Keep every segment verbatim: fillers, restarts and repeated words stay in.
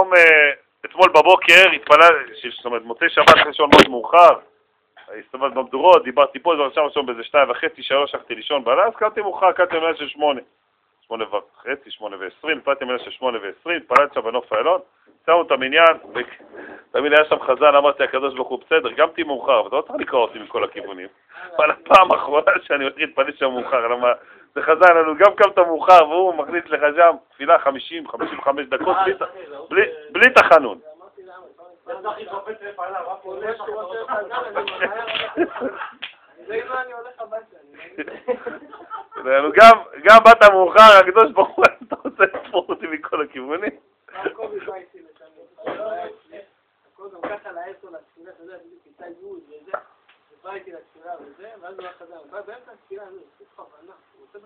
היום, אתמול בבוקר, התפלל, זאת אומרת, מוצאי שבת אחרי שעון מאוד מאוחר, הסתובבת במדורות, דיברתי פה, זה עכשיו עכשיו באיזה שתיים וחצי, שלוש, הלכתי לישון בלילה, אז קלתי מאוחר, קלתי במאה של שמונה. שמונה וחצי, שמונה ועשרים, התפללתי במאה של שמונה ועשרים, התפללתי שם בנוף איילון, שמו את המניין, תמיד היה שם חזן, אמרתי, הקדוש ברוך הוא בסדר, גם תהיה מאוחר, אבל אתה לא צריך לקרוא אותי מכל הכיוונים. אבל הפעם האחרונה שאני מתחיל להתפלל שם מאוחר, למה זה חזן לנו, גם קמת מאוחר, והוא מכניס לך שם תפילה חמישים, חמישים וחמש דקות, בלי תחנון. גם באת מאוחר, הקדוש ברוך הוא, אתה רוצה לתפור אותי מכל הכיוונים? גם ככה לעשר לתפילה, אתה יודע, כיתה י' וזה, ובא איתי לתפילה וזה, ואז הוא חזר, הוא בא באמצע התפילה, הוא עושה בכוונה, הוא עושה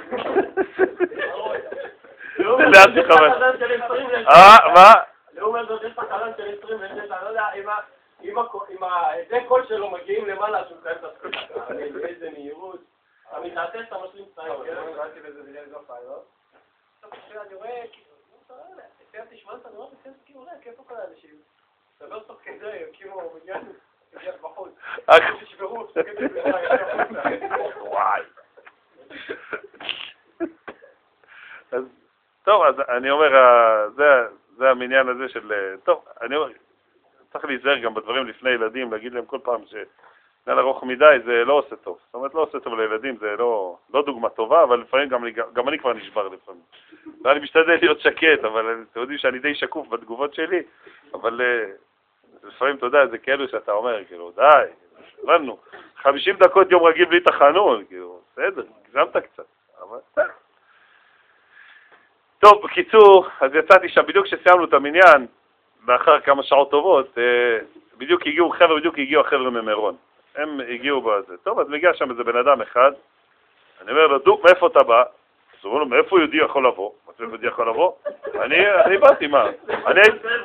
בכוונה. לאט בכוונה. אה, מה? לעומת זאת, יש את החלון של עשרים ושש, אני לא יודע אם זה קול שלו מגיעים למעלה, שהוא קיים את התפילה, באיזה מהירות, אתה מתעטש, אתה משלים צעיר, כן? אני ראיתי בזה בלי זו פיילוט. אני רואה, סיימתי שמאלת, אני רואה, סיימתי כאילו, רואה, כיפה כל האנשים. דבר תוך כדי, כאילו, מגיע בחוץ. ששברו, כדי וואי. טוב, אז אני אומר, זה המניין הזה של... טוב, אני אומר, צריך להיזהר גם בדברים לפני ילדים, להגיד להם כל פעם שנעל ארוך מדי, זה לא עושה טוב. זאת אומרת, לא עושה טוב לילדים, זה לא דוגמה טובה, אבל לפעמים גם אני כבר נשבר לפעמים. ואני משתדל להיות שקט, אבל אתם יודעים שאני די שקוף בתגובות שלי, אבל לפעמים, אתה יודע, זה כאילו שאתה אומר, כאילו, די, הבנו, חמישים דקות יום רגיל בלי תחנון, כאילו, בסדר, גזמת קצת, אבל בסדר. טוב, בקיצור, אז יצאתי שם, בדיוק כשסיימנו את המניין, לאחר כמה שעות טובות, בדיוק הגיעו חבר'ה, בדיוק הגיעו החבר'ה ממירון. הם הגיעו בזה. טוב, אז מגיע שם איזה בן אדם אחד, אני אומר לו, דו, מאיפה אתה בא? אז הוא אומר לו, מאיפה יהודי יכול לבוא? מאיפה יהודי יכול לבוא? אני באתי, מה? אני...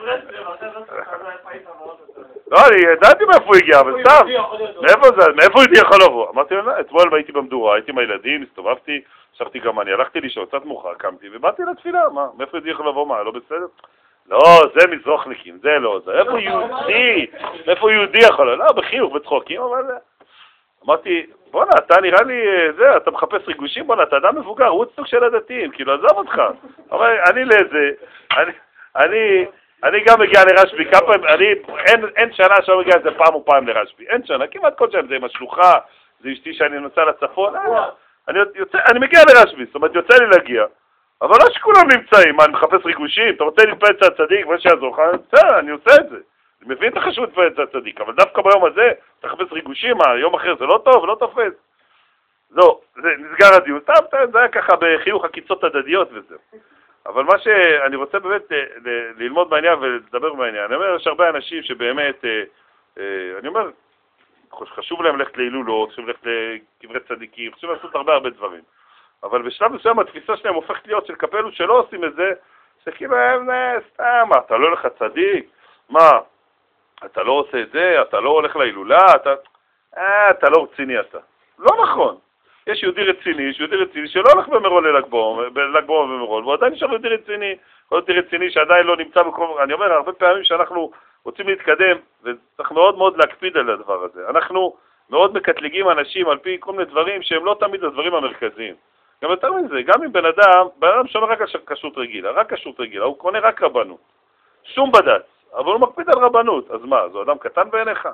לא, אני ידעתי מאיפה הוא הגיע, אבל סתם, מאיפה יהודי יכול לבוא? אמרתי לו, אתמול הייתי במדורה, הייתי עם הילדים, הסתובבתי, שכתי גם אני, הלכתי לישון, קצת מאוחר, קמתי ובאתי לתפילה, מה? מאיפה יהודי יכול לבוא? מה, לא בסדר? לא, זה מזרוחניקים, זה לא, זה איפה יהודי? איפה יהודי יכול לבוא? לא, בחיוך, בצחוקים, אבל זה... אמרתי, בוא'נה, אתה נראה לי, זה, אתה מחפש ריגושים, בוא'נה, אתה אדם מבוגר, הוא סוג של הדתיים, כאילו, עזוב אותך. אבל אני לזה, אני, אני, אני גם מגיע לרשבי, כמה פעמים, אני, אין, אין שנה שאני מגיע לזה פעם או פעם לרשבי, אין שנה, כמעט כל שנה, זה עם השלוחה, זה אשתי שאני נוסע לצפון, אני יוצא, אני מגיע לרשבי, זאת אומרת, יוצא לי להגיע, אבל לא שכולם נמצאים, מה, אני מחפש ריגושים, אתה רוצה להתפעל צד צדיק, מה שיעזור לך, אני עושה את זה. אני מבין את החשבות להתפעל צד צדיק, אבל דווקא ביום הזה, אתה מחפש ריגושים, מה, יום אחר זה לא טוב, לא תופס. לא, זה נסגר הדיון, טוב, זה היה ככה בחיוך הקיצות הדדיות וזה. אבל מה שאני רוצה באמת ללמוד בעניין ולדבר בעניין, אני אומר, יש הרבה אנשים שבאמת, אני אומר, חשוב להם ללכת להילולות, חשוב ללכת לקברי צדיקים, חשוב לעשות הרבה הרבה דברים. אבל בשלב מסוים התפיסה שלהם הופכת להיות של כפלו שלא עושים את זה, שכאילו הם סתם, אתה לא הולך צדיק, מה, אתה לא עושה את זה, אתה לא הולך להילולה, אתה, אה, אתה לא רציני אתה. לא נכון. יש יהודי רציני, יש יהודי רציני שלא הולך במירון לל"ג בעומר, בל"ג בעומר במירון, והוא עדיין נשאר יהודי רציני, יהודי רציני שעדיין לא נמצא בכל... אני אומר, הרבה פעמים שאנחנו רוצים להתקדם, וצריך מאוד מאוד להקפיד על הדבר הזה. אנחנו מאוד מקטלגים אנשים על פי כל מיני דברים שהם לא תמיד הדברים המרכזיים. גם יותר מזה, גם אם בן אדם, בן אדם שומר רק על כשרות רגילה, רק כשרות רגילה, הוא קונה רק רבנות. שום בד"ץ, אבל הוא מקפיד על רבנות. אז מה, זה אדם קטן בעיניך?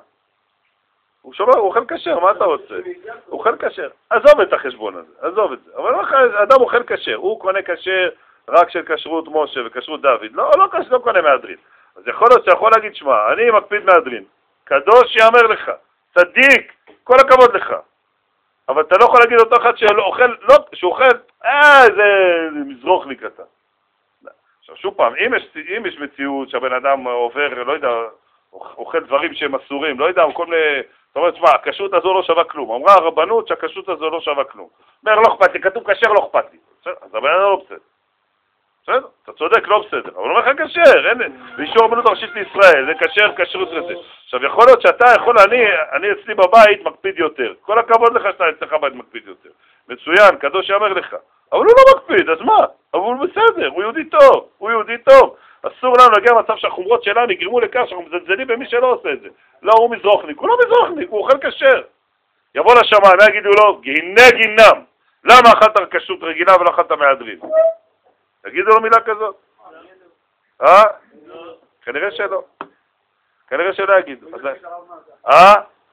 הוא שומר, הוא אוכל כשר, מה אתה רוצה? הוא אוכל כשר. עזוב את החשבון הזה, עזוב את זה. אבל אדם אוכל כשר, הוא קונה כשר רק של כשרות משה וכשרות דוד. לא, לא, לא קונה מהדרין. אז יכול להיות שיכול להגיד, שמע, אני מקפיד מהדרין. קדוש יאמר לך, צדיק, כל הכבוד לך. אבל אתה לא יכול להגיד אותו אחד שאוכל, לא, שהוא אוכל, אה, זה מזרוחניק אתה. עכשיו, שוב פעם, אם יש, אם יש מציאות שהבן אדם עובר, לא יודע, אוכל דברים שהם אסורים, לא יודע, הוא כל מיני, זאת אומרת, שמה, הכשרות הזו לא שווה כלום. אמרה הרבנות שהכשרות הזו לא שווה כלום. אומר, לא אכפת לי, כתוב כשר, לא אכפת לי. אז הבן אדם לא בסדר. בסדר? אתה צודק, לא בסדר. אבל הוא אומר לך כשר, אין, באישור הרבנות הראשית לישראל, זה כשר, כשרות וזה. עכשיו, יכול להיות שאתה יכול, אני, אני אצלי בבית מקפיד יותר. כל הכבוד לך שאתה אצלך בבית מקפיד יותר. מצוין, קדוש יאמר לך. אבל הוא לא מקפיד, אז מה? אבל הוא בסדר, הוא יהודי טוב, הוא יהודי טוב. אסור לנו להגיע למצב שהחומרות שלנו יגרמו לכך שאנחנו מזלזלים במי שלא עושה את זה. לא, הוא מזרוחניק, הוא לא מזרוחניק, הוא אוכל כשר. יבוא לשמיים, מה יגידו לו? גיהנה גינם. למה אכלת כשרות רגילה ולא אכלת מהדרין? תגידו לו מילה כזאת. אה? כנראה שלא. כנראה שלא יגידו. אה?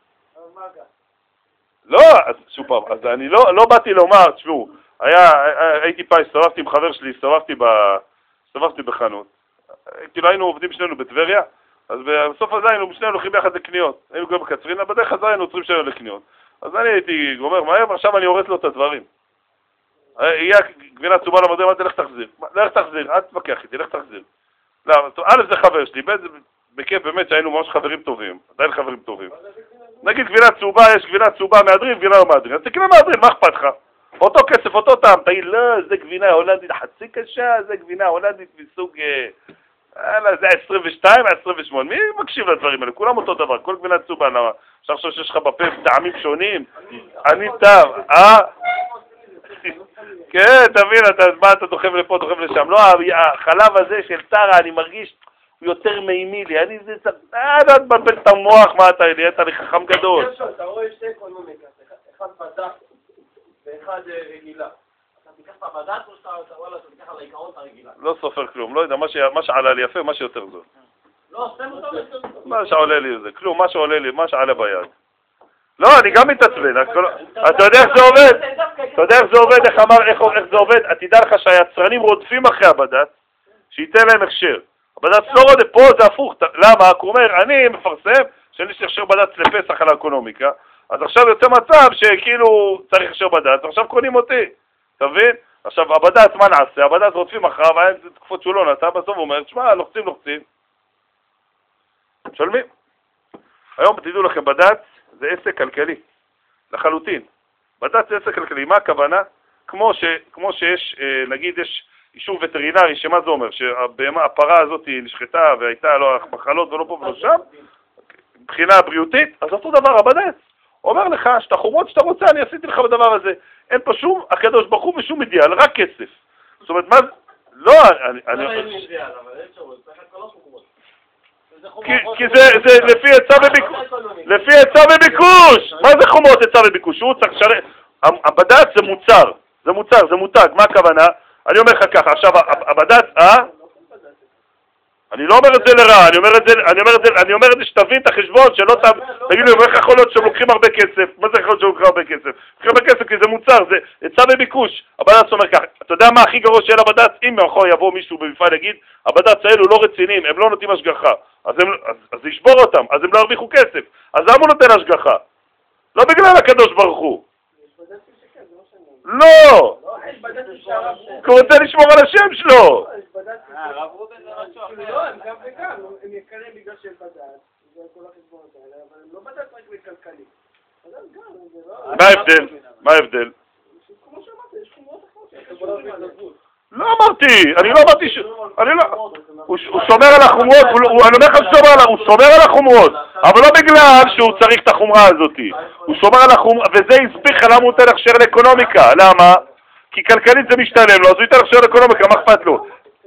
לא, שוב פעם, אז אני לא, לא באתי לומר, תשמעו, היה, הייתי פעם, הסתובבתי עם חבר שלי, הסתובבתי, ב, הסתובבתי בחנות, כאילו היינו עובדים שנינו בטבריה, אז בסוף הזה היינו שנינו הולכים ביחד לקניות, היינו גם בקצרינה, בדרך כלל היינו עוצרים שלנו לקניות, אז אני הייתי גומר מהר, עכשיו אני הורס לו את הדברים. יהיה גבינה צהובה למודל, אמרתי, לך תחזיר, לך תחזיר, אל תתווכח איתי, לך תחזיר. לא, א' זה חבר שלי, בכיף באמת שהיינו ממש חברים טובים, עדיין חברים טובים. נגיד גבינה צהובה, יש גבינה צהובה מהדרין, גבינה לא מהדרין, אז תקנה מהדרין, מה אכפת לך? אותו כסף, אותו טעם, תגיד, לא, זה גבינה הולנדית חצי קשה, זה גבינה הולנדית מסוג, אה, זה עשרים ושתיים, עשרים ושמונה, מי מקשיב לדברים האלה? כולם אותו דבר, כל גבינה צהובה, למה? אפשר לחשוב שיש לך בפה טעמים שונים, אני טעם, אה? כן, תבין, מה אתה דוחף לפה, דוחף לשם, לא, החלב הזה של טרה, אני מרגיש, הוא יותר מימי לי, אני זה, אה, אתה תבלבל את המוח, מה אתה, אתה לי חכם גדול. אתה רואה שתי אקונומיקה, אחד בדק ואחד רגילה. אתה תיקח את הבדק או שאתה, וואלה, אתה תיקח על העיקרון את הרגילה? לא סופר כלום, לא יודע, מה שעלה לי יפה, מה שיותר זו. לא, סתם אותו יותר טוב. מה שעולה לי זה, כלום, מה שעולה לי, מה שעלה ביד. לא, אני גם מתעצבן, אתה יודע איך זה עובד? אתה יודע איך זה עובד, איך אמר, איך זה עובד? תדע לך שהיצרנים רודפים אחרי הבד"ץ, שייתן להם הכשר. הבד"ץ לא רודף, פה זה הפוך, למה? הוא אומר, אני מפרסם שאני שכשר בד"ץ לפסח על האקונומיקה, אז עכשיו יוצא מצב שכאילו צריך הכשר בד"ץ, עכשיו קונים אותי, אתה מבין? עכשיו הבד"ץ מה נעשה? הבד"ץ רודפים אחריו, היה תקופות שהוא לא נעשה, בסוף הוא אומר, תשמע, לוחצים, לוחצים. משלמים. היום תדעו לכם, בד"ץ זה עסק כלכלי, לחלוטין. בד"ץ זה עסק כלכלי, מה הכוונה? כמו, ש, כמו שיש, נגיד, יש אישור וטרינרי, שמה זה אומר? שהפרה הזאת נשחטה והייתה לו מחלות ולא פה ולא שם, מבחינה בריאותית, אז אותו דבר, הבד"ץ. אומר לך, שאתה חומרות שאתה רוצה, אני עשיתי לך בדבר הזה. אין פה שום, הקדוש ברוך הוא ושום אידיאל, רק כסף. זאת אומרת, מה זה? לא, אני... לא, אין אידיאל, אבל אין שרות, צריך כל החומרות. כי זה לפי היצע וביקוש. לפי היצע וביקוש. מה זה חומרות היצע וביקוש? הוא צריך לשלם. הבד"ץ זה מוצר. זה מוצר, זה מותג. מה הכוונה? אני אומר לך ככה, עכשיו, הבד"ץ, אה? אני לא אומר את זה לרע, אני אומר את זה, אני אומר את זה, אני אומר את זה שתבין את החשבון, שלא תגיד לי, איך יכול להיות שהם לוקחים הרבה כסף? מה זה יכול להיות שהם לוקחים הרבה כסף? לוקחים הרבה כסף כי זה מוצר, זה היצע וביקוש. הבד"ץ אומר ככה, אתה יודע מה הכי גרוע של הבד"ץ? אם מאחור יבוא מישהו במפעל יגיד, הבד"ץ האלו לא רציניים, הם לא נותנים השגחה, אז זה ישבור אותם, אז הם לא הרוויחו כסף, אז למה הוא נותן השגחה? לא בגלל הקדוש ברוך הוא. לא! הוא רוצה לשמור על השם שלו! לא, הם גם וגם, הם יקרים בגלל שהם בד"ץ, זה כל החשבונות האלה, אבל הם לא בד"ץ רק בכלכלי. מה ההבדל? מה ההבדל? כמו שאמרתי, יש חומרות אחרות. לא אמרתי, אני לא אמרתי ש... אני לא... הוא שומר על החומרות, אני אומר לך שהוא שומר על החומרות, אבל לא בגלל שהוא צריך את החומרה הזאת. הוא שומר על החומרה, וזה הסביר לך למה הוא נותן הכשר לאקונומיקה. למה? כי כלכלית זה משתלם לו, אז הוא ייתן הכשר לאקונומיקה, מה אכפת לו?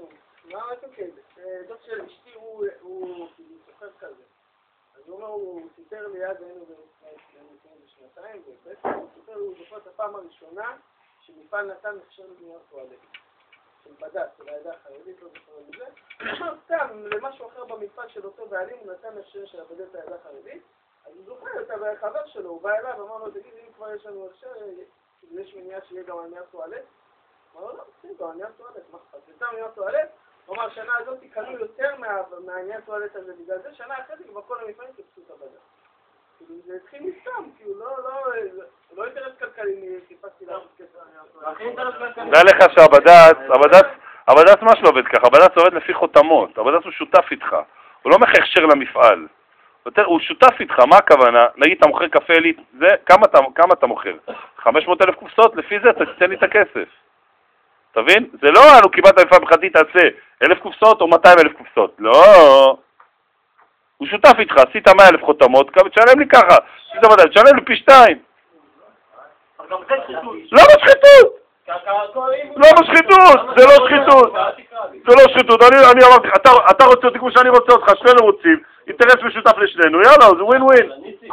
ליד היינו בשנתיים, ובעצם הוא סיפר, הוא זוכר את הפעם הראשונה שמפעל נתן הכשר לבניית טואלט. של בד"ץ, של העדה החרדית, לא זוכר לזה. סתם, למשהו אחר במפעל של אותו בעלים, הוא נתן הכשר של עבודת העדה החרדית, אז הוא זוכר את החבר שלו, הוא בא אליו ואמר לו, תגיד, אם כבר יש לנו הכשר, יש מניעה שיהיה גם עניין טואלט? אמר לו, לא, שים גם עניין טואלט, מה אכפת? יצא עניין טואלט, הוא אמר, שנה הזאת קנו יותר מהעניין טואלט הזה, בגלל זה שנה אחרי זה כבר כל המפעלים קיבצו את הבד"ץ. זה התחיל מסתם, כי הוא לא אינטרס כלכלי, חיפשתי לעשות כסף. דע לך שהבד"ץ, הבד"ץ מה שלא עובד ככה, הבד"ץ עובד לפי חותמות, הבד"ץ הוא שותף איתך, הוא לא מחיר הכשר למפעל, הוא שותף איתך, מה הכוונה? נגיד אתה מוכר קפה עילית, כמה אתה מוכר? חמש מאות אלף קופסאות, לפי זה אתה תיתן לי את הכסף. תבין? זה לא, אנו קיבלת מפעל בחצי תעשה אלף קופסאות או מאתיים אלף קופסאות, לא. הוא שותף איתך, עשית מאה אלף חותמות, תשלם לי ככה, תשלם לי פי שתיים. למה שחיתות? לא שחיתות, זה לא שחיתות. זה לא שחיתות, אני אמרתי, אתה רוצה אותי כמו שאני רוצה אותך, שנינו רוצים, אינטרס משותף לשנינו, יאללה, זה ווין ווין.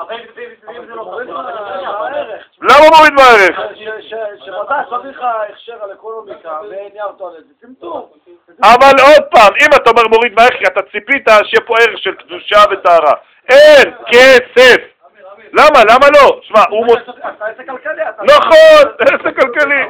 למה מוריד מהערך? שבדק צריך הכשר על אקונומיקה ונייר טואלט, זה צמצום. אבל עוד פעם, אם אתה אומר מוריד מהערך, אתה ציפית שיהיה פה ערך של קדושה וטהרה. אין כסף. למה? למה לא? שמע, הוא מוצא... עסק כלכלי. נכון, עסק כלכלי.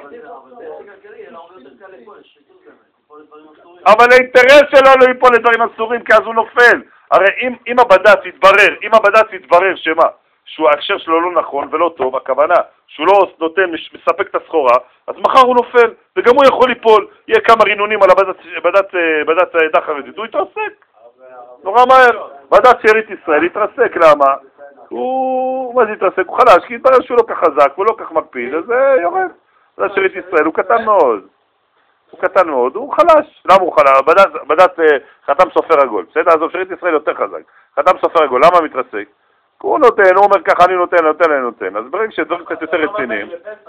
אבל האינטרס שלו לא ייפול לדברים אסורים, כי אז הוא נופל. הרי אם, אם הבד"ץ יתברר, אם הבד"ץ יתברר שמה, שהוא ההכשר שלו לא נכון ולא טוב, הכוונה שהוא לא נותן, מספק את הסחורה, אז מחר הוא נופל, וגם הוא יכול ליפול, יהיה כמה רינונים על הבד"ץ העדה חרדית, הוא יתרסק. נורא מהר. בד"ץ שארית ישראל יתרסק, למה? הוא, מה זה יתרסק? הוא חלש, כי יתברר שהוא לא כך חזק, הוא לא כך מקפיד, אז זה יורד. בד"ץ שארית ישראל הוא קטן מאוד. הוא קטן מאוד, הוא חלש. למה הוא חלש? בד"ץ חתם סופר עגול. בסדר, אז שארית ישראל יותר חזק. חתם סופר עגול, למה מתרסק? הוא נותן, הוא אומר ככה, אני נותן, נותן, אני נותן. אז ברגע שדברים קצת יותר רציניים...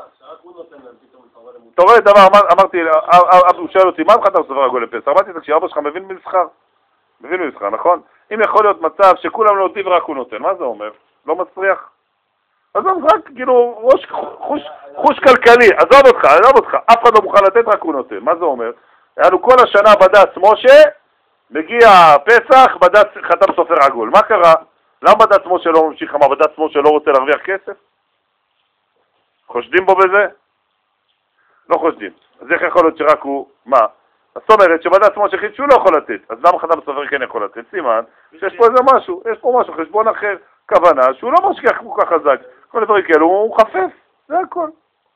אתה רואה דבר, אמרתי, הוא שואל אותי, מה חתם סופר עגול לפסח? אמרתי, תקשיב, אבא שלך מבין במסחר. מבין במסחר, נכון? אם יכול להיות מצב שכולם לא נותנים ורק הוא נותן, מה זה אומר? לא מצריח? אז רק, כאילו, ראש, חוש, חוש כלכלי, עזוב אותך, עזוב אותך, אף אחד לא מוכן לתת, רק הוא נותן. מה זה אומר? היה לנו כל השנה בד"ץ משה, מגיע פסח, בד"ץ חתם סופר עגול. מה קרה? למה בד"ץ משה לא ממשיך? מה, בד"ץ משה לא רוצה להרוויח כסף? חושדים בו בזה? לא חושדים. אז איך יכול להיות שרק הוא, מה? זאת אומרת שבד"ץ משה החליט שהוא לא יכול לתת, אז למה חתם סופר כן יכול לתת? סימן שיש פה איזה משהו, יש פה משהו, חשבון אחר, כוונה שהוא לא משקיע כל כך חזק, כל הדברים כאלו הוא חפף, זה הכל.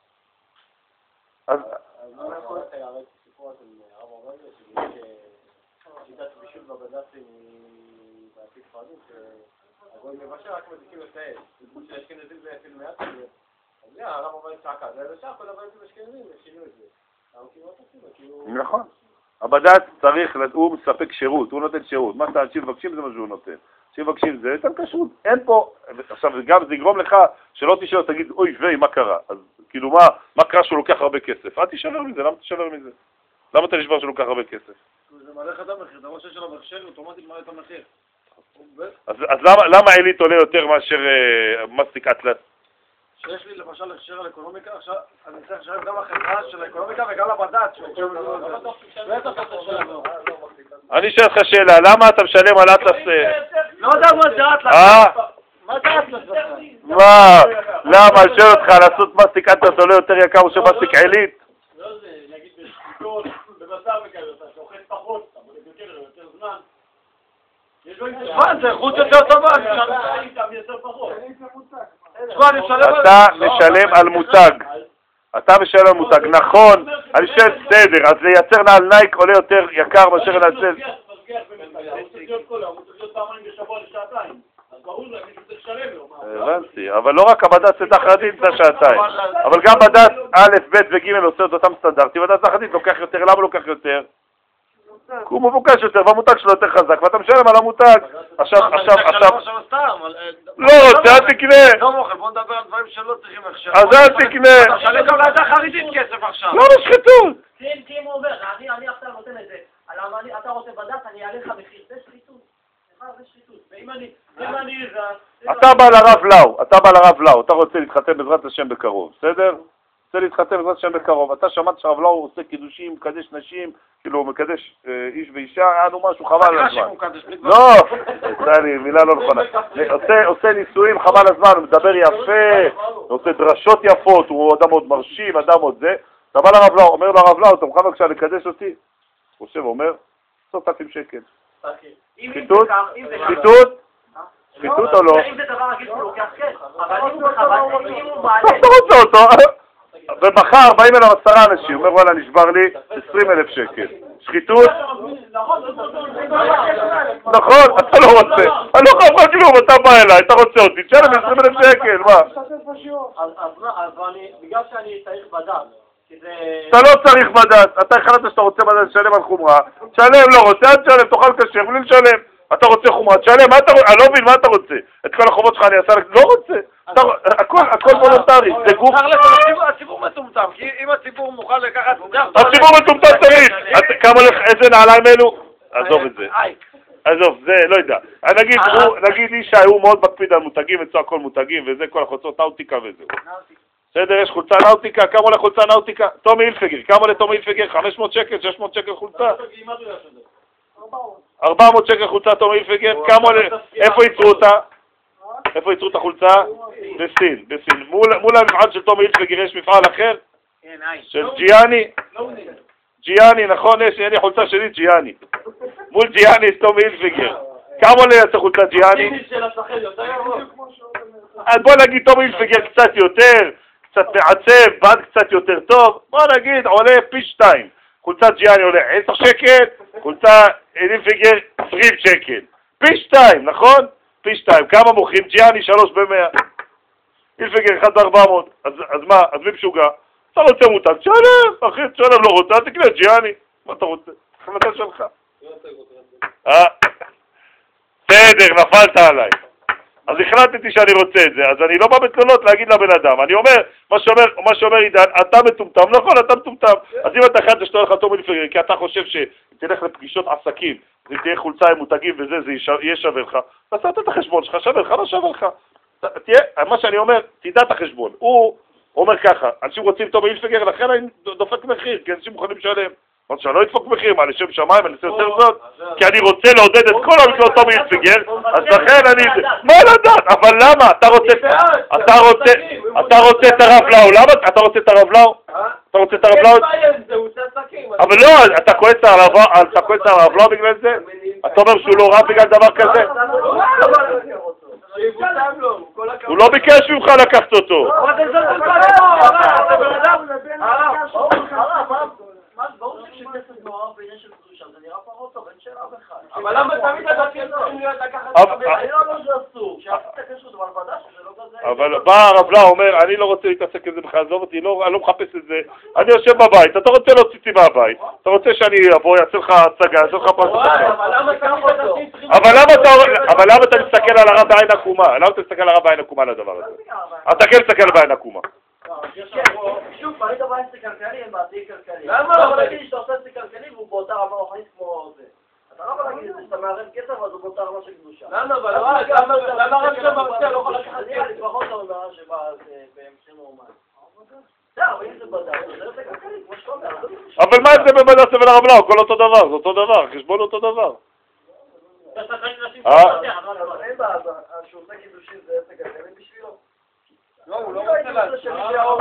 אז... אז לא יכול להראות את הסיפור הזה מהרב עובדיה, ששיטת בישול בבד"צים היא בעתיד פרדים, שהגוי מבשל רק מדליקים את האש, בזכות של אשכנזים זה אפילו מעט כזה, אז זה הרב עובדיה צעקה, זה בשעה כל הבד"צים אשכנזים, שינו את זה. נכון. הבד"ץ צריך, הוא מספק שירות, הוא נותן שירות. מה שאנשים מבקשים זה מה שהוא נותן. אנשים מבקשים זה, יותר כשרות. אין פה, עכשיו גם זה יגרום לך שלא תשאל, תגיד, אוי ואי, מה קרה? אז כאילו מה, מה קרה שהוא לוקח הרבה כסף? אל תשאבר מזה, למה תשאבר מזה? למה אתה נשבר שהוא לוקח הרבה כסף? זה מעלה לך את המחיר, אתה רואה של המחשב, אוטומטית מעלה את המחיר. אז למה עילית עולה יותר מאשר מסטיק אטלס? שיש לי למשל הכשר על אקונומיקה, עכשיו אני צריך לשלם גם לחברה של האקונומיקה וגם לבד"ץ. אני שואל לך שאלה, למה אתה משלם על אטלס? לא יודע מה זה אטלס. מה זה אטלס? מה? למה? אני שואל אותך, לעשות מסטיק אטלס עולה יותר יקר או שמסטיק עילית? לא זה, נגיד בשחיתות, בבשר וכאלה, אתה שאוכל פחות, אתה בולט יותר, יותר זמן. זמן, זה איכות יותר טובה. אתה משלם על מותג. אתה משלם על מותג. נכון, אני שואל בסדר, אז לייצר נעל נייק עולה יותר יקר מאשר לייצר... הבנתי, אבל לא רק הבד"ץ עדה חרדית זה שעתיים. אבל גם בד"ץ א', ב' וג' עושה את אותם סטנדרטים, בד"ץ חרדית לוקח יותר, למה לוקח יותר? כי הוא מבוקש יותר, והמותג שלו יותר חזק, ואתה משלם על המותג. עכשיו, עכשיו, עכשיו... לא רוצה, אל תקנה. לא מוכל, בוא נדבר על דברים שלא צריכים הכשר. אז אל תקנה. אתה משלם גם לעדה חרדית כסף עכשיו. לא, שחיתות. כי אם הוא אומר, אני עכשיו נותן את זה, אתה רוצה בד"ץ, אני אעלה לך מחיר, זה שחיתות. זה שחיתות. ואם אני... אתה בא לרב לאו, אתה בא לרב לאו, אתה רוצה להתחתן בעזרת השם בקרוב, בסדר? רוצה להתחתן בעזרת השם בקרוב, אתה שמעת שהרב לאו עושה קידושים, מקדש נשים, כאילו הוא מקדש איש ואישה, היה לו משהו חבל על הזמן. לא, זה לי מילה לא נכונה. עושה נישואים חבל על הזמן, הוא מדבר יפה, עושה דרשות יפות, הוא אדם מאוד מרשים, אדם מאוד זה. אתה בא לרב לאו, אומר לרב לאו, אתה מוכן בבקשה לקדש אותי? הוא חושב, אומר, עשרת אלפים שקל. שחיתות? שחיתות? שחיתות או לא? אם זה דבר רגיל שהוא לוקח כסף, אבל אם הוא מחבל, אם הוא מעלה... אתה רוצה אותו? ומחר באים אליו עשרה אנשים, הוא אומר וואלה נשבר לי עשרים אלף שקל. שחיתות? נכון, אתה לא רוצה. אני לא חייב לך כלום, אתה בא אליי, אתה רוצה אותי, תשלם עשרים אלף שקל, מה? אז בגלל שאני צריך בד"ץ, אתה לא צריך בד"ץ, אתה החלטת שאתה רוצה בד"ץ לשלם על חומרה, תשלם, לא רוצה, אל תשלם, תאכל כשר בלי לשלם. אתה רוצה חומרה, תשלם, אני לא מבין מה אתה רוצה? את כל החובות שלך אני אעשה לך, לא רוצה. הכל וולונטרי, זה גוף... הציבור מטומטם, כי אם הציבור מוכן לקחת... הציבור מטומטם תמיד! איזה נעליים אלו? עזוב את זה. עזוב, זה, לא יודע. נגיד אישה, הוא מאוד מקפיד על מותגים, אצלו הכל מותגים, וזה כל החולצות נאוטיקה וזהו. בסדר, יש חולצה נאוטיקה, כמה עולה חולצה נאוטיקה? טומי הילפיגר, כמה עולה טומי הילפיגר? חמש מאות שקל, שש מאות שקל חולצה? ארבע מאות שקל חולצה טומי הילפיגר, כמה עולה? איפה ייצרו אותה? איפה ייצרו את החולצה? בסין, בסין. מול המפעל של טומי הילפיגר יש מפעל אחר? של ג'יאני? ג'יאני, נכון, יש לי חולצה שלי ג'יאני. מול ג'יאני יש טומי הילפיגר. כמה עולה יצא חולצה ג'יאני? אז בוא נגיד טומי הילפיגר קצת יותר, קצת מעצב, בד קצת יותר טוב, בוא נגיד עולה פי שתיים. חולצת ג'יאני עולה עשר שקל, חולצה הילפיגר עשרים שקל. פי שתיים, נכון? פי שתיים. כמה מוכרים? ג'יאני שלוש במאה. הילפיגר אחד בארבע מאות. אז, אז מה? אז מי משוגע? אתה רוצה מותג? תשלם, אחי, תשלם, לא רוצה, תקנה ג'יאני. מה אתה רוצה? החלטה שלך. אה? בסדר, נפלת עליי. אז החלטתי שאני רוצה את זה, אז אני לא בא בתלונות להגיד לבן אדם. אני אומר, מה שאומר, מה שאומר עידן, אתה מטומטם, נכון, אתה מטומטם. אז אם אתה אחד שתהיה לך טומי הילפיגר, כי אתה חושב שתלך לפגישות עסקים, זה תהיה חולצה עם מותגים וזה, זה יהיה שווה לך, אז תעשה את החשבון שלך, שווה לך, לא שווה לך. תהיה, מה שאני אומר, תדע את החשבון. הוא אומר ככה, אנשים רוצים טומי הילפיגר, לכן אני דופק מחיר, כי אנשים מוכנים לשלם. אז שאני לא אדפוק מחיר, מה, לשם שמיים, אני אעשה יותר זאת? כי אני רוצה לעודד את כל המקלוט טומי הילפיגר, אז לכן אני... מה לדעת? אבל למה? אתה רוצה... אתה רוצה... אתה רוצה את הרב לאו, למה? אתה רוצה את הרב לאו? אתה רוצה את הרב לאו? אבל לא, אתה כועס על הרב לאו בגלל זה? אתה אומר שהוא לא רב בגלל דבר כזה? הוא לא ביקש ממך לקחת אותו. ברור שכשכסף מעורב בעניין של קדושה, זה נראה פחות טוב, אין שאלה בכלל. אבל למה תמיד הדתיים צריכים להיות לקחת את זה? אני לא אומר שזה אסור, שעשית את הכשרות, אבל ודאי שזה לא כזה... אבל בא הרב לאו אומר, אני לא רוצה להתעסק עם זה בכלל, עזוב אותי, אני לא מחפש את זה, אני יושב בבית, אתה רוצה להוציא אותי מהבית, אתה רוצה שאני אבוא, יעשה לך הצגה, יעשה לך פרסום. אבל למה אתה מסתכל על הרב בעין עקומה? למה אתה מסתכל על הרב בעין עקומה לדבר הזה? אתה כן מסתכל בעין עקומה. שוב, אני דבר עסק כלכלי, הם בעתיד כלכלי. למה? אתה יכול להגיד שאתה עושה עסק כלכלי והוא באותה רמה רוחנית כמו זה. אתה לא יכול להגיד שאתה מערב כסף, אז הוא באותה רמה של קדושה. למה? אבל למה רק שאתה מרצה לא יכול לקחת כסף? אני לפחות ההודעה שבאה בהמשך נורמל. זהו, אבל אם זה בדעת, זה עסק כלכלי, כמו שאתה אומר. אבל מה זה בבדעת אצל הרב לאו? כל אותו דבר, זה אותו דבר, חשבון אותו דבר. אין בעיה, שעושה קידושים זה עסק כלכלי בשבילו. לא, הוא לא רוצה להגיד.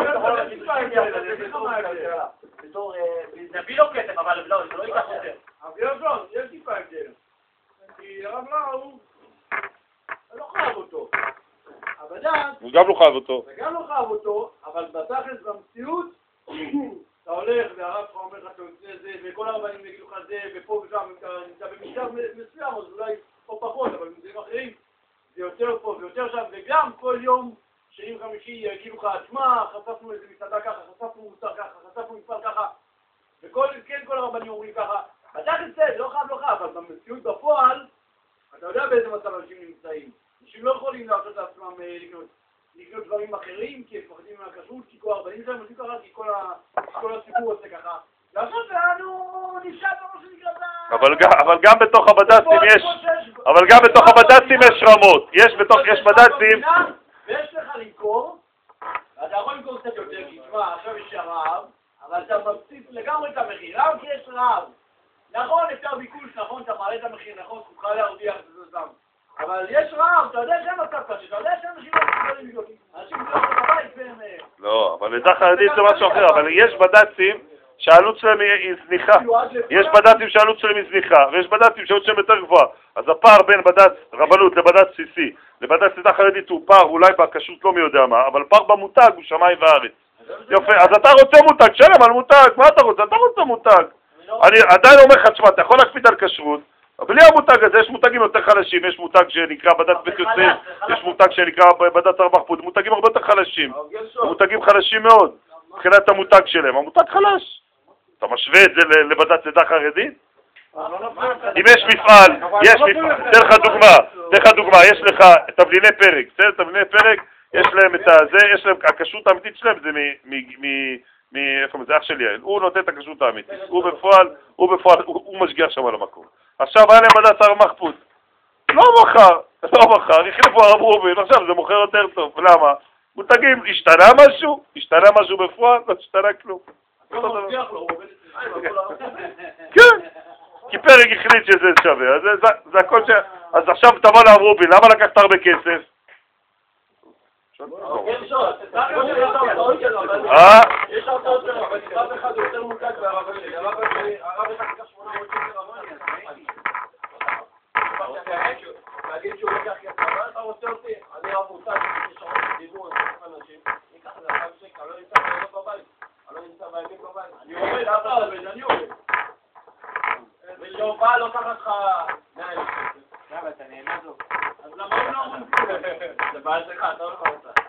נביא לו כסף, אבל לא, זה לא ייקח יותר. אבל לא, יש טיפה הבדל. כי הרב לאו, לא חייב אותו. הוא גם לא חייב אותו. וגם לא חייב אותו, אבל בתכלס במציאות, אתה הולך והרב שלך אומר לך, אתה עושה זה, וכל הרבנים יגידו לך זה, ופה ושם, אתה נמצא במשטר מסוים, אז אולי או פחות, אבל במקרים אחרים, זה יותר פה ויותר שם, וגם כל יום, שאם חמישי יגידו לך, תשמע, חשפנו איזה מסעדה ככה, חשפנו מוצר ככה, חשפנו מספר ככה, וכל, כן, כל הרבנים אומרים ככה, אתה חצה, לא חייב, לא חייב, אבל במציאות בפועל, אתה יודע באיזה מצב אנשים נמצאים. אנשים לא יכולים להרשות לעצמם לקנות, לקנות דברים אחרים, כי הם פחדים מהכשרות, כי כל הרבנים שלהם עושים ככה, כי כל הסיפור עושה ככה. לעשות לנו נשאר כמו שנקרא אבל גם בתוך הבד"צים יש, אבל גם בתוך הבד"צים יש רמות. יש בתוך, יש בד"צים ויש לך למכור, ואתה יכול למכור קצת יותר, כי תשמע, עכשיו יש רעב, אבל אתה מפסיד לגמרי את המחיר, למה כי יש רעב? נכון, אפשר ביקוש, נכון, אתה מעלה את המחיר, נכון, זכותך להרוויח את זה, אבל יש רעב, אתה יודע שאין מצב קשה, אתה יודע שאנשים לא יכולים לגדול, אנשים לא יכולים לבית והם... לא, אבל לדעת חרדית זה משהו אחר, אבל יש בד"צים שהעלות שלהם היא זניחה. יש בד"צים שהעלות שלהם היא זניחה, ויש בד"צים שהעלות שלהם יותר גבוהה. אז הפער בין בד"ץ רבנות לבד"ץ בסיסי, לבד"ץ לדעת חרדית הוא פער אולי בכשרות לא מי יודע מה, אבל פער במותג הוא שמיים וארץ. יופי, אז אתה רוצה מותג, שלם על מותג, מה אתה רוצה? אתה רוצה מותג. אני עדיין אומר לך, תשמע, אתה יכול להקפיד על כשרות, בלי המותג הזה יש מותגים יותר חלשים, יש מותג שנקרא בד"ץ בית יוסף, יש מותג שנקרא בד"ץ הרב מחפוד, מותגים הרבה יותר חלשים, מותגים חלשים מאוד, מבחינת המותג שלהם, המותג חלש. אתה משווה את זה לבד"ץ לדעת חרדית? אם יש מפעל, יש מפעל, תן לך דוגמה, תן לך דוגמה, יש לך תבליני פרק, תבליני פרק, יש להם את הזה, יש להם, הכשרות האמיתית שלהם זה מ... מ... מאיפה זה? אח של יעל. הוא נותן את הכשרות האמיתית. הוא בפועל, הוא בפועל, הוא משגיח שם על המקום. עכשיו היה להם בד"ץ הר מחפוץ. לא מחר, לא מחר, החליפו הרב רובין, עכשיו זה מוכר יותר טוב. למה? מותגים, השתנה משהו? השתנה משהו בפועל? לא השתנה כלום. כן, כי פרק החליט שזה שווה. זה הכל ש... אז עכשיו תבוא להרב רובין, למה לקחת הרבה כסף? אה? יש הרצאות שלו, אבל רב אחד יותר מותג מהרב השני. הרב אחד לקח שמונה מאות שקל רבני. להגיד שהוא לקח כסף, מה אתה רוצה אותי? אני רב מותג, יש שעות דיבור, אני אקח אנשים, אני אקח לרב שקל, אני לא נמצא בימים בבית. אני לא נמצא בימים בבית. אני עובד, אף אחד עובד, אני עובד. ושהופעה לא קחת לך מאה אלף שקל. למה, אתה נהנה לו? אז למה הוא לא אומרים? זה בעיה שלך, אתה לא יכול אותה.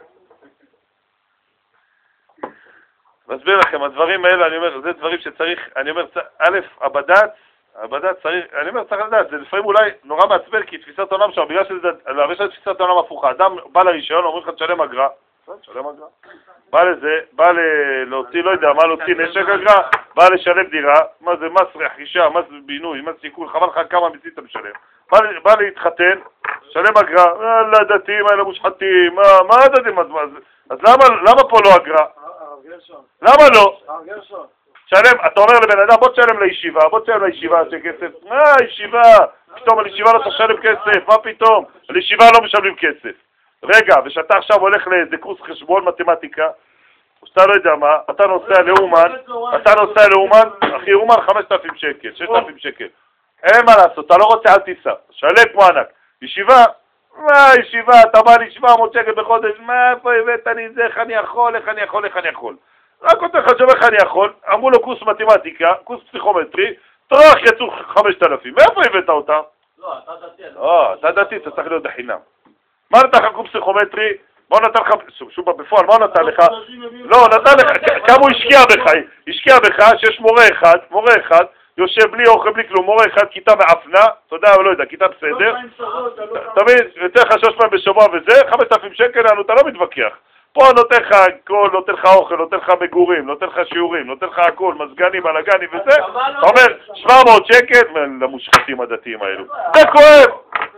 מסביר לכם, הדברים האלה, אני אומר, זה דברים שצריך, אני אומר, א', הבד"ץ, הבד"ץ צריך, אני אומר, צריך לדעת, זה לפעמים אולי נורא מעצבן, כי תפיסת עולם שם, בגלל שזה, יש לה תפיסת עולם הפוכה, אדם בא לרישיון, אומרים לך, תשלם אגרה, תשלם אגרה, בא לזה, בא להוציא, לא יודע, מה להוציא נשק אגרה, בא לשלם דירה, מה זה, מס רכישה, מס בינוי, מס סיכון, חבל לך כמה מסית אתה משלם, בא להתחתן, שלם אגרה, לא, דתיים האלה מושחתים, מה הדתיים, אז למה פה לא אגרה? למה לא? שלם, אתה אומר לבן אדם, בוא תשלם לישיבה, בוא תשלם לישיבה שכסף, מה ישיבה? פתאום על ישיבה לא תשלם כסף, מה פתאום? על ישיבה לא משלמים כסף. רגע, ושאתה עכשיו הולך לאיזה קורס חשבון מתמטיקה, שאתה לא יודע מה, אתה נוסע לאומן, אתה נוסע לאומן, אחי אומן חמשת אלפים שקל, ששת אלפים שקל. אין מה לעשות, אתה לא רוצה על טיסה, שלם כמו ענק. ישיבה, מה ישיבה, אתה בא לי שבע מאות שקל בחודש, מה, איפה הבאת לי זה, איך אני יכול, איך אני יכול, איך אני יכול. רק אותך חשוב איך אני יכול, אמרו לו קורס מתמטיקה, קורס פסיכומטרי, טרח יצאו חמשת אלפים, מאיפה הבאת אותה? לא, אתה דתי. לא, אתה דתי, אתה צריך להיות בחינם. מה נתן לך קורס פסיכומטרי? מה נתן לך, שוב בפועל, מה נתן לך? לא, נתן לך, כמה הוא השקיע בך? השקיע בך שיש מורה אחד, מורה אחד, יושב בלי אוכל, בלי כלום, מורה אחד, כיתה מאפנה, אתה יודע, אבל לא יודע, כיתה בסדר. תמיד, יותר לך שלוש פעמים בשבוע וזה, חמשת אלפים שקל, אתה לא מתווכח. פה נותן לך הכל, נותן לך אוכל, נותן לך מגורים, נותן לך שיעורים, נותן לך הכל, מזגנים, בלגנים וזה, אתה אומר, שבע מאות שקל, למושחתים הדתיים האלו. זה כואב!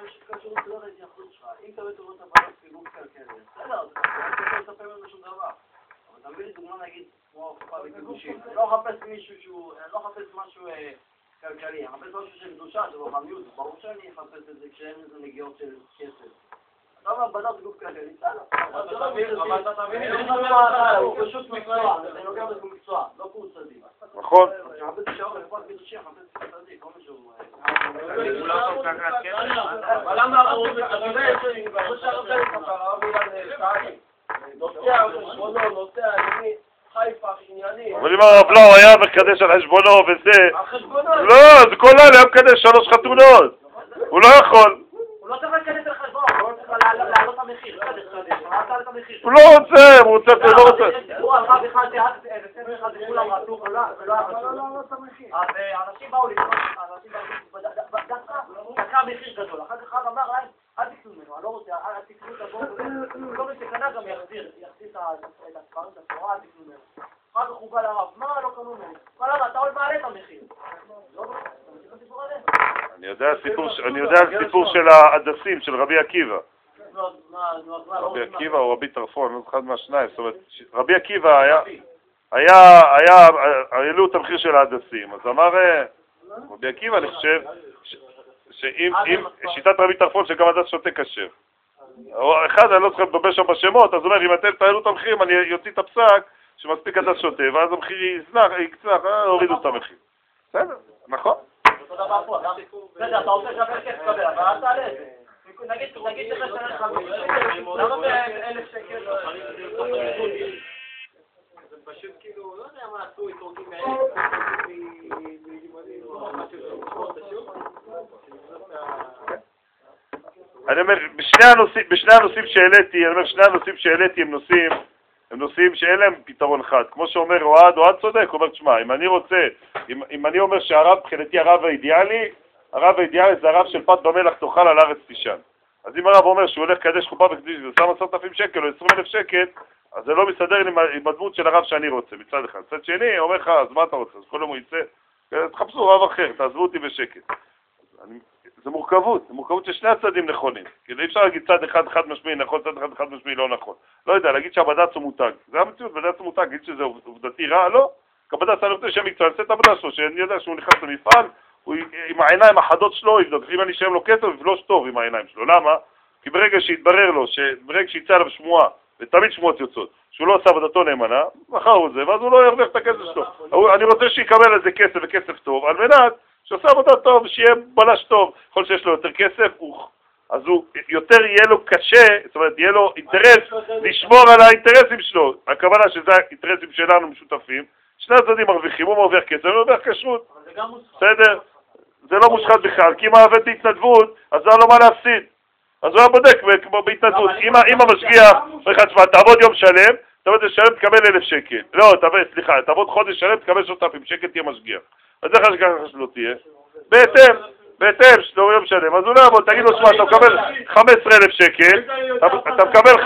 לא חפש מישהו שהוא, לא חפש משהו כלכלי, חפש משהו של קדושה, של רוחניות, ברור שאני אחפש את זה כשאין איזה נגיעות של כסף. אתה אומר, בנות גוף כלכלי, אבל אתה תבין, הוא פשוט מקצוע, זה נוגע בזה מקצוע, לא קורס צדיק. נכון. חפש שעור, לפעול קדושי, חפש צדיק, לא משהו. אבל למה הרב מקבל, כמו שהרב קלט לך, הרב אילן נוסע על חשבונו, נוסע על חיפה, עניינים. אבל אם הרב לא היה מקדש על חשבונו וזה... על חשבונו? לא, זה כל לילה היה מקדש שלוש חתונות. הוא לא יכול. הוא לא צריך לקדש על חשבונו, הוא לא צריך לעלות את המחיר. הוא לא רוצה, הוא רוצה, הוא לא רוצה. הוא על רב אחד, בספר אחד, וכולם רצו, ולא היה חשוב. אז אנשים באו לקרוא, אנשים באו לקרוא, דקה מחיר גדול. אחר כך אמר להם, אל תקנו ממנו, אני לא רוצה, אל תקנו את הבוא, וכל מי שקנה גם יחזיר, יחזיר את הספרים, את התורה, אל תקנו ממנו. אחר כך הוא בא לרב, מה לא קנו ממנו? מה למה, אתה עוד מעלה את המחיר. לא בכל, אתה מכיר את הסיפור הזה? אני יודע על סיפור של ההדסים, של רבי עקיבא. רבי עקיבא או רבי טרפון, לא אחד מהשניים, זאת אומרת, רבי עקיבא היה, היה, היה, העלו את המחיר של ההדסים, אז אמר רבי עקיבא, אני חושב, שאם שיטת רבי טרפון שגם הדס שותה כשר. אחד, אני לא צריך לדבר שם בשמות, אז הוא אומר, אם אתם תעלו את המחירים, אני יוציא את הפסק שמספיק הדס שותה, ואז המחיר יקצח, הורידו את המחיר. בסדר, נכון. אותו דבר פה, בסדר, אתה רוצה לקבל כסף קבל, אבל אל תעלה את זה. נגיד, נגיד לך שאני חמישים, למה באלף שקל? זה פשוט כאילו, לא יודע מה עשו איתורגים מאלה, אני אומר, בשני הנושאים שהעליתי, אני אומר, שני הנושאים שהעליתי הם נושאים, הם נושאים שאין להם פתרון אחד. כמו שאומר אוהד, אוהד צודק, הוא אומר, תשמע, אם אני רוצה, אם, אם אני אומר שהרב, מבחינתי הרב האידיאלי, הרב האידיאלי זה הרב של פת במלח תאכל על הארץ תישן. אז אם הרב אומר שהוא הולך לקדש חופה וקדיש ושם עשרת אלפים שקל או עשרים אלף שקל, אז זה לא מסתדר עם, עם הדמות של הרב שאני רוצה, מצד אחד. מצד שני, אומר לך, אז מה אתה רוצה? אז כל יום הוא יצא, תחפשו רב אחר, תעזבו אותי בשקט. אני, זה מורכבות, זה מורכבות ששני הצדדים נכונים. כי אי אפשר להגיד צד אחד חד משמעי נכון, צד אחד חד משמעי לא נכון. לא יודע, להגיד שהבד"ץ הוא מותג. זה המציאות, בד"ץ הוא מותג, להגיד שזה עובדתי רע, לא. כבד"ץ אני רוצה שם מקצוע, אני עושה את העבודה שלו, שאני יודע שהוא נכנס למפעל, הוא עם העיניים החדות שלו יבדוק. אם אני אשאר לו כסף, הוא יבלוש טוב עם העיניים שלו. למה? כי ברגע שיתברר לו, שברגע שיצא עליו שמועה, ותמיד שמועות יוצאות, שהוא לא עושה עבודתו נאמנה, מחר הוא זה, ואז הוא לא ירוויח את הכסף שלו. אני רוצה שיקבל על זה כסף וכסף טוב, על מנת שעושה עבודה טוב, שיהיה בלש טוב. יכול שיש לו יותר כסף, הוא, אז הוא יותר יהיה לו קשה, זאת אומרת, יהיה לו אינטרס לשמור על האינטרסים שלו. הכוונה שזה האינטרסים שלנו משותפים. שני הצדדים מרוויחים, הוא מרוויח כסף, הוא מרוויח כשרות. בסדר? זה לא מושחת בכלל, כי אם העובד בהתנדבות, אז אין לו מה להפסיד. אז הוא היה בודק בהתנדבות. אם המשגיח, תעבוד יום שלם, תעבוד שלם, תקבל אלף שקל. לא, סליחה, תעבוד חודש שלם, תקבל שלושת אלפים שקל, תהיה משגיח. אז איך שככה שלא תהיה? בהתאם, בהתאם, שלא יום שלם. אז הוא לא יעבוד, תגיד לו, שמע, אתה מקבל חמישה עשר אלף שקל, אתה מקבל...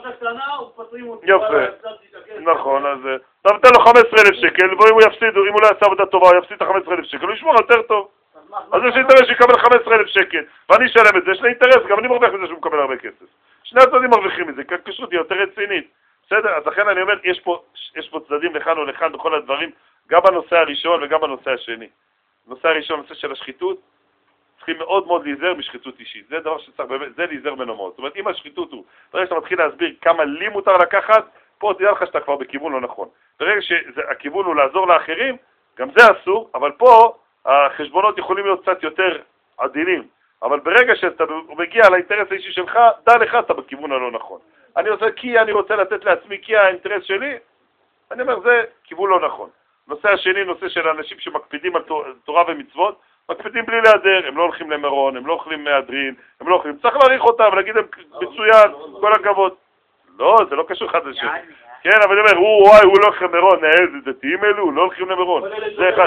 יפה. נכון, אז אתה נותן לו חמישה עשר אלף שקל, ואם הוא יפסיד, אם הוא לא יעשה עבודה טובה, הוא יפסיד את ה-חמישה עשר אלף שקל, הוא ישמור יותר טוב. אז יש אינטרס שיקבל חמישה עשר אלף שקל, ואני אשלם את זה, יש לי אינטרס, גם אני מרוויח מזה שהוא מקבל הרבה כסף. שני הצדדים מרוויחים מזה, כי הכשרות היא יותר רצינית. בסדר? אז לכן אני אומר, יש פה, יש פה צדדים לכאן או לכאן בכל הדברים, גם בנושא הראשון וגם בנושא השני. בנושא הראשון, נושא של השחיתות, צריכים מאוד מאוד להיזהר משחיתות אישית. זה דבר שצריך באמת, זה להיזהר ממנו מאוד. זאת אומרת, אם השחיתות הוא, ברגע שאתה מתחיל להסביר כמה לי מותר לקחת, פה תדע לך שאתה כבר בכיוון לא נכון. ברגע שהכיוון הוא לעזור לאחרים, גם זה אסור, אבל פה החשבונות יכולים להיות קצת יותר עדינים. אבל ברגע שאתה מגיע לאינטרס האישי שלך, דע לך, אתה בכיוון הלא נכון. אני רוצה, כי אני רוצה לתת לעצמי, כי האינטרס שלי, אני אומר, זה כיוון לא נכון. נושא השני, נושא של אנשים שמקפידים על תורה ומצוות, מקפידים בלי להיעדר, הם לא הולכים למירון, הם לא הולכים מהדרין, הם לא הולכים, צריך להעריך אותם, להגיד להם מצוין, כל הכבוד. לא, זה לא קשור אחד לשני. כן, אבל אני אומר, הוא, וואי, הוא לא הולכים למירון, איזה דתיים אלו, לא הולכים למירון. זה אחד.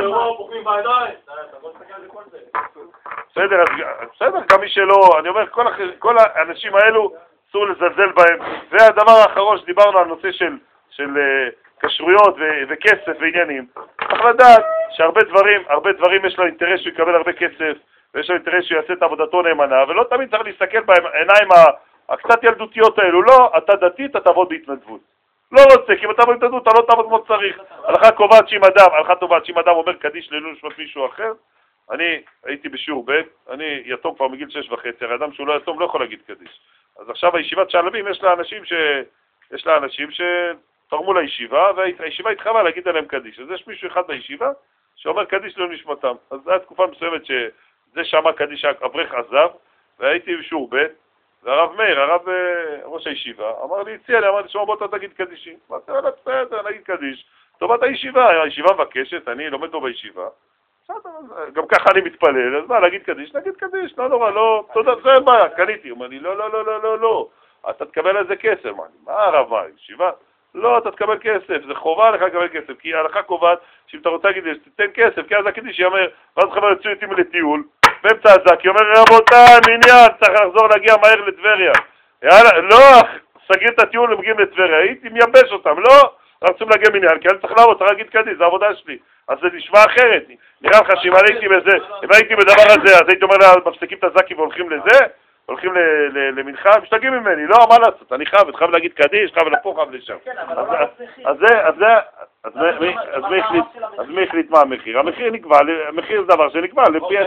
בסדר, בסדר, גם מי שלא, אני אומר, כל האנשים האלו, אסור לזלזל בהם. והדבר האחרון שדיברנו על נושא של, של כשרויות ו- וכסף ועניינים. צריך לדעת שהרבה דברים, הרבה דברים יש לו אינטרס שהוא יקבל הרבה כסף, ויש לו אינטרס שהוא יעשה את עבודתו נאמנה, ולא תמיד צריך להסתכל בעיניים הקצת ילדותיות האלו. לא, אתה דתית, אתה תעבוד בהתנדבות. לא רוצה, כי אם אתה בהתנדבות, אתה לא תעבוד כמו צריך. הלכה קובעת שאם אדם, הלכה טובעת שאם אדם אומר קדיש לעילוי נשמת מישהו אחר, אני הייתי בשיעור ב', אני יתום כבר מגיל שש וחצי, האדם שהוא לא יתום לא יכול להגיד קדיש. אז עכשיו הישיבת שלבים יש לה אנשים ש... יש לה אנשים שתרמו לישיבה, והישיבה התחייבה להגיד עליהם קדיש. אז יש מישהו אחד בישיבה שאומר קדיש לעילוי נשמתם. אז זו הייתה תקופה מסוימת שזה שאמר קדיש אברך עזב, והייתי בשיעור ב', והרב מאיר, הרב ראש הישיבה, אמר לי, הציע לי, אמר לי, שמע בוא אתה תגיד קדישי. אמרתי, לא, בסדר, נגיד קדיש. טובת הישיבה, הישיבה מבקשת, אני לומד פה בישיבה. גם ככה אני מתפלל, אז מה, להגיד קדיש? נגיד קדיש, לא נורא, לא, תודה, זה מה, קניתי. הוא אומר לי, לא, לא, לא, לא, לא, לא, אתה תקבל על זה כסף. מה הרב, מה, ישיבה? לא, אתה תקבל כסף, זה חובה לך לקבל כסף, כי ההלכה קובעת שאם אתה רוצה להגיד, תתן כסף, כי אז הקדיש יאמר, ואז חבר יצאו איתי לטיול, באמצע הזקי, אומר, רבותיי, מניין, צריך לחזור להגיע מהר לטבריה. יאללה, לא, סגיר את הטיול ומגיעים לטבריה, הייתי מייבש אותם, לא, אנחנו צריכים להגיע מניין, כי אני צריך לעבוד, צריך להגיד קדיש, זה העבודה שלי. אז זה נשמע אחרת. נראה לך שאם הייתי בזה, אם הייתי בדבר הזה, אז הייתי אומר לה, מפסיקים את הזקי והולכים לזה, הולכים למנחה, משתגעים ממני, לא, מה לעשות, אני חייב, אתה חייב להגיד קדיש, חייב לפה, חייב לשם. אז זה, אז זה, אז מי החליט מה המחיר? המחיר נקבע, המחיר זה דבר שנקבע,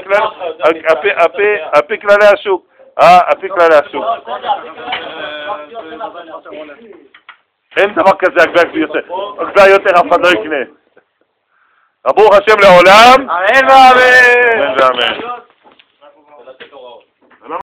לפי כללי השוק. אה, לפי כללי השוק. אין דבר כזה, הגביה יותר, אף אחד לא יקנה. ברוך השם לעולם. אמן ואמן. אמן ואמן.